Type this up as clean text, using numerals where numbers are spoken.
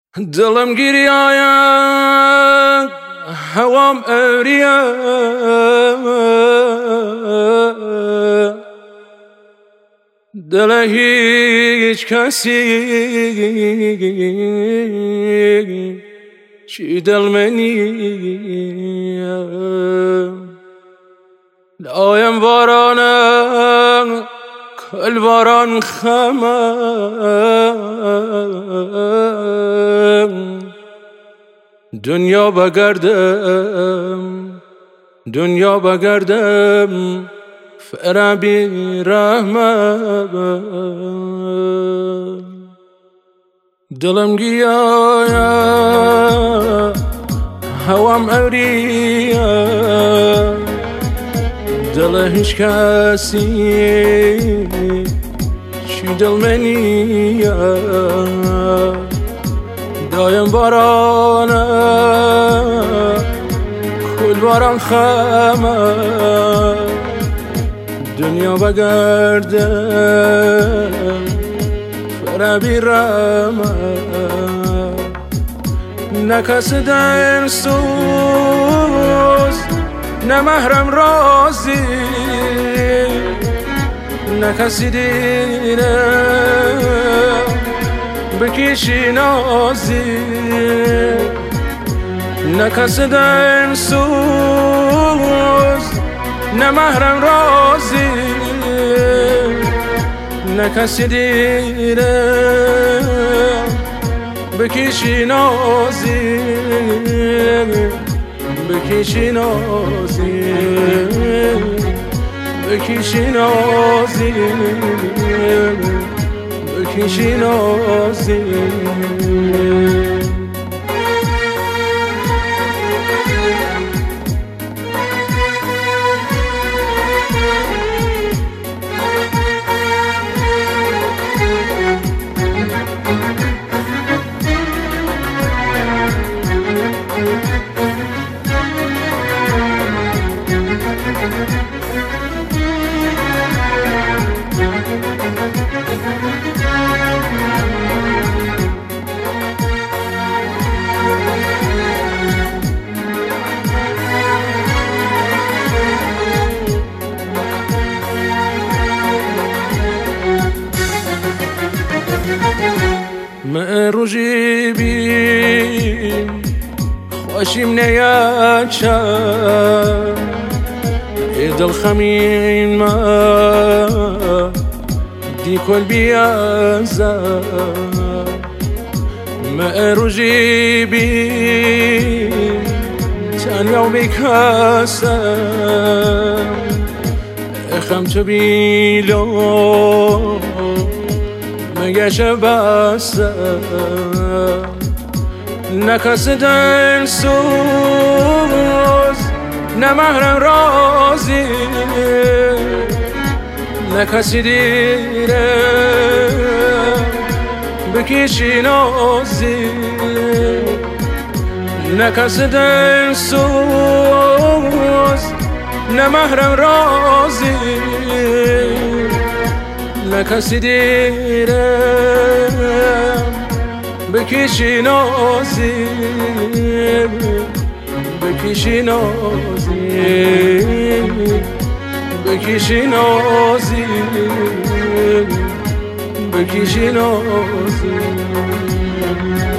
دلم گریه هوام اوریه دل هیچ کسی چی دل منیه لایم وارانه کل واران خمه دنیا بگردم فرا بی رحمت دلم گیایا هوام اوریه دل هیچ کسی چی دل منیه دایم بارانه کل باران خمه دنیا بگردم فرا بی رحمت نه کس دل سوز نه محرم رازی نه کسی دیره بکشی نازی نه کس دل سوز نه محرم رازی نه کسی دیره بکشی نازی بکشی نازی بکشی نازی بکشی نازی من روزی بی خوشیم نیاچم دل خمین ما دی کل بیازم من روزی بی تنیا و بیکاسم اخم تو بیلو مگه بستم نه کس دل سوز نه محرم رازی نه کسی دیره بکشی نازی نه کس دل سوز نه محرم رازی نه کسی دیره بکشی نازی بکشی نازی بکشی نازی بکشی نازی